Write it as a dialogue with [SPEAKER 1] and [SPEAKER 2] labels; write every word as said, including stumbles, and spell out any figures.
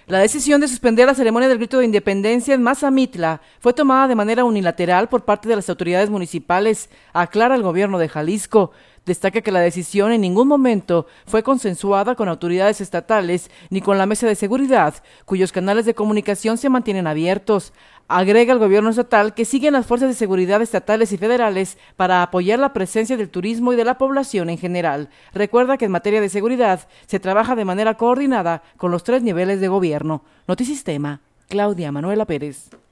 [SPEAKER 1] La decisión de suspender la ceremonia del grito de independencia en Mazamitla fue tomada de manera unilateral por parte de las autoridades municipales, aclara el gobierno de Jalisco. Destaca que la decisión en ningún momento fue consensuada con autoridades estatales ni con la mesa de seguridad, cuyos canales de comunicación se mantienen abiertos. Agrega el gobierno estatal que siguen las fuerzas de seguridad estatales y federales para apoyar la presencia del turismo y de la población en general. Recuerda que en materia de seguridad se trabaja de manera coordinada con los tres niveles de gobierno. Notisistema, Claudia Manuela Pérez.